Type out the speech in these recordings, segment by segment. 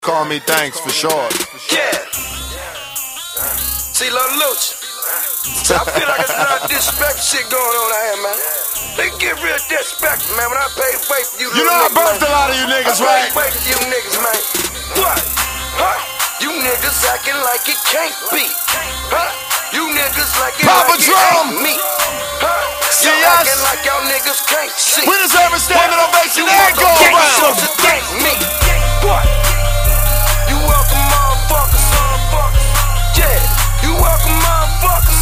Call me thanks for short. Yeah. See, Lil Luch. So I feel like it's a lot of disrespect shit going on out here, man. They get real disrespect, man, when I pay way for you. You know I birthed a lot of you niggas, right? I pay way for you niggas, man. What? Huh? You niggas acting like it can't be. Huh? You niggas like it Papa like Drum. it ain't me. Huh? See Y'all us? acting like y'all niggas can't see. We deserve a standing ovation and go Can't around. show to thank me. What? You welcome, motherfuckers. Yeah. You welcome, motherfuckers.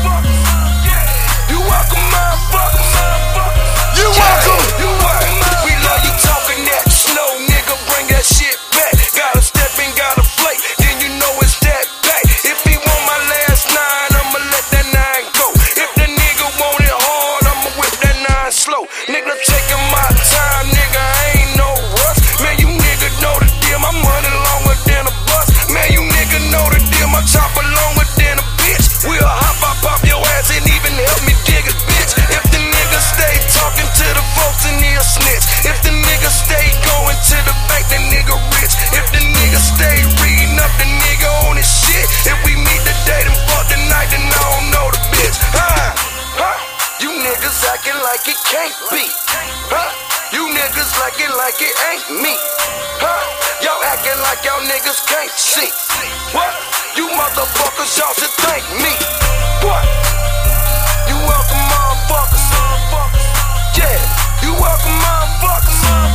You welcome, motherfuckers. You welcome. You welcome. We love you talking that snow, nigga. Bring that shit back. Gotta step and gotta flake. Then you know it's that back. If he want my last nine, I'ma let that nine go. If the nigga want it hard, I'ma whip that nine slow. Nigga taking my time, nigga. I ain't no rush. Man, you nigga know the deal. My money longer than a bus. Man, you nigga know the deal. My chopper longer than a bitch. We'll hop your ass and even help me dig a bitch. If the nigga stay talking to the folks and he'll snitch. If the nigga stay going to the bank, the nigga rich. If the nigga stay reading up, the nigga on his shit. If we meet the day, then fuck the night, then I don't know the bitch. Huh? You niggas acting like it can't be. Huh? You niggas like it ain't me. Huh? Y'all acting like y'all niggas can't see. What? You motherfuckers, y'all should thank me. What? You welcome, motherfuckers. Yeah. You welcome, motherfuckers.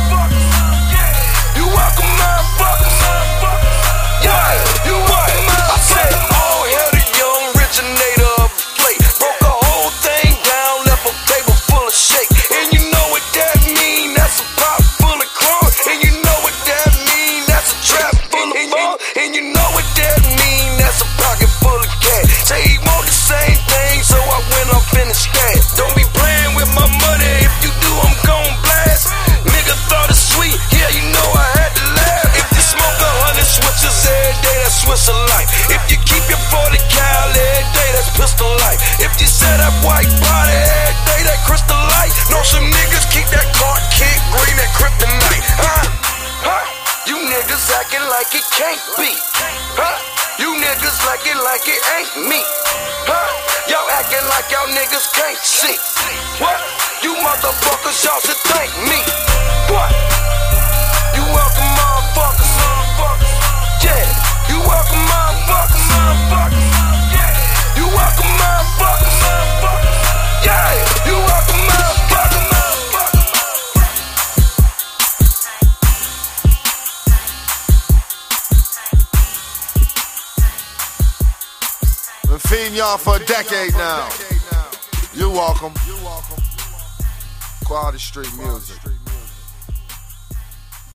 You welcome, motherfuckers. Yeah. You welcome, motherfuckers. I said, all hail the young originator of the plate. Broke the whole thing down, left a table full of shake. And you know what that mean? That's a pot full of crumbs. And you know what that mean? That's a trap full of fun. And you know what that mean? That's a pocket full of cash. Say he want the same thing, so I went up in the stash. Don't be playing with my money. If you do, I'm gon' blast. Nigga thought it's sweet, yeah, you know I had to laugh. If you smoke 100 switches every day, that's Swiss of life. If you keep your 40 cal every day, that's pistol light. If you set up white body every day, that crystal light. Know some niggas keep that card kick green, that kryptonite. Huh? You niggas acting like it can't be. Huh? You niggas like it ain't me. Huh? Y'all acting like y'all niggas can't see. What? You motherfuckers, y'all should thank me. What? You welcome, motherfuckers. Yeah. You welcome, motherfuckers. You welcome, motherfuckers. Yeah. You welcome, motherfuckers. Been feeding y'all for a decade now. You're welcome. Quality Street Music.